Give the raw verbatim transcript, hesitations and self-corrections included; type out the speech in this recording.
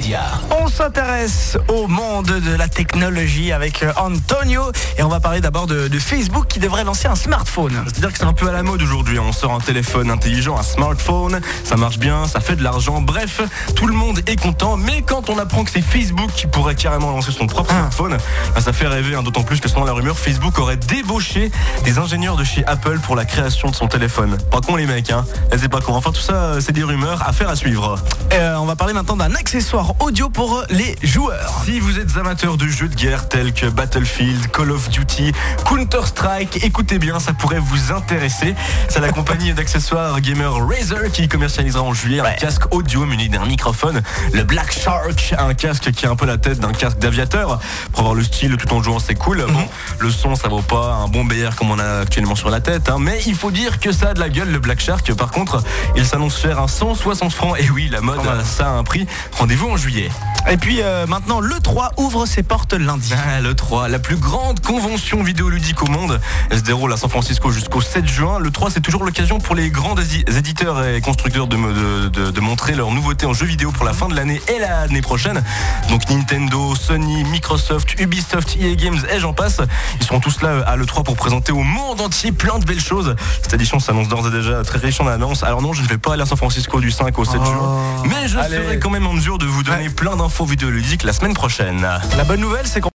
Média. On s'intéresse au monde de la technologie avec Antonio et on va parler d'abord de, de Facebook qui devrait lancer un smartphone. C'est-à-dire que c'est un peu à la mode aujourd'hui. On sort un téléphone intelligent, un smartphone, ça marche bien, ça fait de l'argent. Bref, tout le monde est content. Mais quand on apprend que c'est Facebook qui pourrait carrément lancer son propre ah. smartphone, bah ça fait rêver. Hein, d'autant plus que selon la rumeur, Facebook aurait débauché des ingénieurs de chez Apple pour la création de son téléphone. Pas con les mecs, hein. C'est pas con. Enfin tout ça, c'est des rumeurs. Affaire à suivre. Euh, on va parler maintenant d'un accessoire audio pour les joueurs. Si vous êtes amateur de jeux de guerre tels que Battlefield, Call of Duty, Counter-Strike, écoutez bien, ça pourrait vous intéresser. C'est la compagnie d'accessoires gamer Razer qui commercialisera en juillet ouais. un casque audio muni d'un microphone, le Black Shark, un casque qui a un peu la tête d'un casque d'aviateur. Pour avoir le style tout en jouant, c'est cool. Mm-hmm. Bon, le son, ça vaut pas un bon B R comme on a actuellement sur la tête, hein, mais il faut dire que ça a de la gueule, le Black Shark. Par contre, il s'annonce faire un cent soixante francs. Et oui, la mode, ça a un prix. Rendez-vous en juillet. Et puis euh, maintenant, l'E trois ouvre ses portes lundi. Ah, l'E trois, la plus grande convention vidéoludique au monde. Elle se déroule à San Francisco jusqu'au sept juin. L'E trois, c'est toujours l'occasion pour les grands éditeurs et constructeurs de, de, de, de montrer leurs nouveautés en jeux vidéo pour la fin de l'année et l'année prochaine. Donc Nintendo, Sony, Microsoft, Ubisoft, E A Games et j'en passe. Ils seront tous là à l'E trois pour présenter au monde entier plein de belles choses. Cette édition s'annonce d'ores et déjà très riche en annonces. Alors non, je ne vais pas aller à San Francisco du cinq au sept oh. juin, mais je Allez. serai quand même en mesure de vous donner ouais. plein d'infos vidéoludiques la semaine prochaine. La bonne nouvelle, c'est qu'on